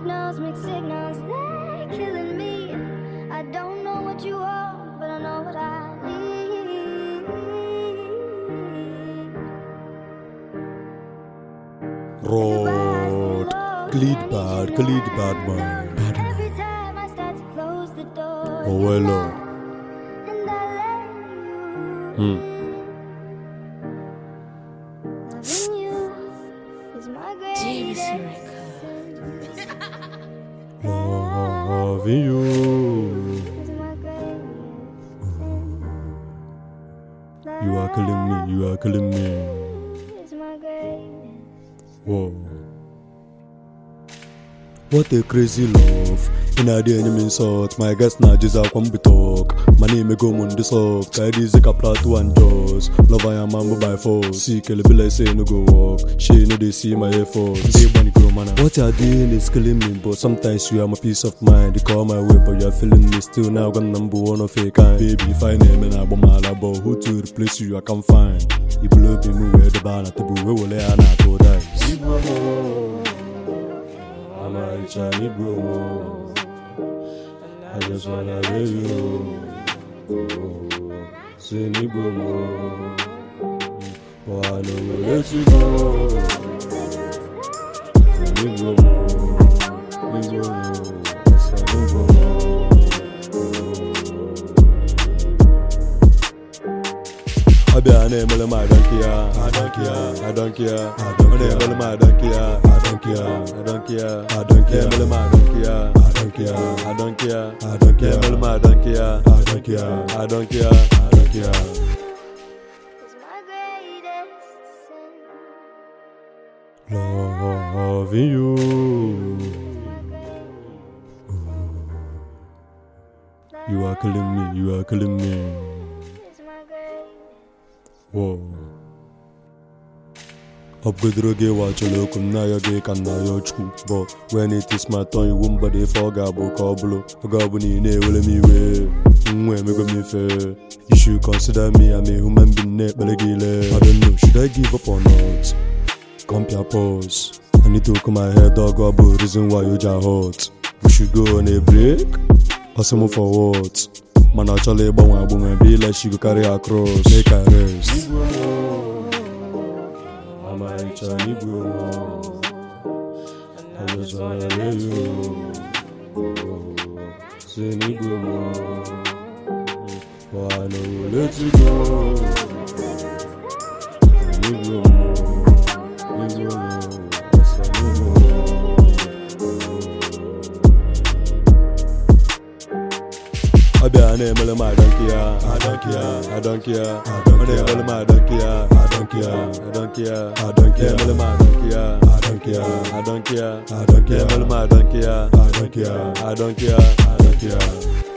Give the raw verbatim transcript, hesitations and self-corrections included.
signals, mixed signals, they're killing me. I don't know what you want, but I know what I need. Rod, Khalid bad, Khalid bad man, bad Every man. time I start to close the door, Oh well, Lord. and I let you Hmm. loving you is my greatest sin. Loving you. Is my greatest sin. You are killing me, you are killing me. Is my greatest. Whoa. What a crazy love. In a day, enemy insult. My guess now just a come be talk. My name go mundi soft. I dis a plateau and jaws. Love I am man by force. See, kill be like say no go walk. She know they see my effort. They bunny grow man. What you're doing is killing me, but sometimes you are my peace of mind. They call my way, but you're feeling me still. Now got number one of a kind. Baby, if I name and I bomb all about who to replace you, I can't find. You blow me where the bar at the boo. We will lay on our toe dice. I'm a Chinese bro. I just wanna let you know. Say me bro. But I know we'll let you go. Say me bro. Me bro. Say me bro. I be a name, I don't care. I don't care. I don't care. I don't care. I don't care. I don't care. I don't care. I don't care. I don't care. I don't care. I don't care. I don't care. I don't care. I don't care. I don't care. I don't care. Is my greatest sin. Loving you. You are killing me. You are killing me. Is my greatest. Whoa. Upgradroge wacholo kuna yoge kana yochku. But when it is my turn, you won't body for gabo kablo. Gabo ni ne wole mi we. Mwe me go mi fe. You should consider me I'm a human being net belegile. I don't know, should I give up or not? Compare pause. I need to come my head dog about reason why you ja hot. We should go on a break. Or some for what? Man actually but when I boom and be like she go carry across. Make her rest. I'm a Chinese bro. I just wanna let you know. Say me bro. But I know we'll let you go. Say me bro. Me bro. Say me bro. I be a name, I don't care. I don't care. I don't care. I don't care. I don't care. I don't care. I don't care. I don't care. I don't care. I don't care. I don't care. I don't care. I don't care. I don't care. I don't care. I don't care.